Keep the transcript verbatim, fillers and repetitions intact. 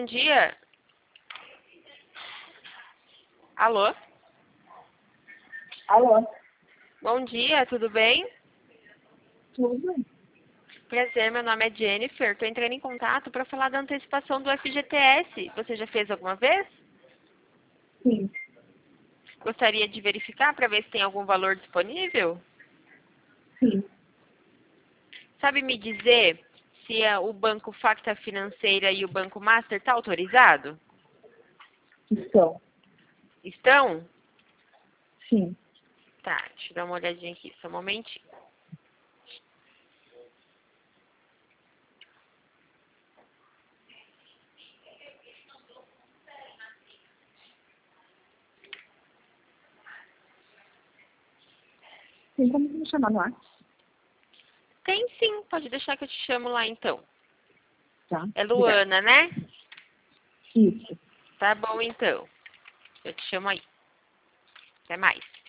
Bom dia. Alô? Alô? Bom dia, tudo bem? Tudo? Prazer, meu nome é Jennifer. Estou entrando em contato para falar da antecipação do F G T S. Você já fez alguma vez? Sim. Gostaria de verificar para ver se tem algum valor disponível? Sim. Sabe me dizer se é o Banco Facta Financeira e o Banco Master está autorizado? Estão. Estão? Sim. Tá, deixa eu dar uma olhadinha aqui, só um momentinho. Tem como me chamar no ar? Tem sim, pode deixar que eu te chamo lá então. Tá. É Obrigada. Luana, né? Isso. Tá bom então. Eu te chamo aí. Até mais.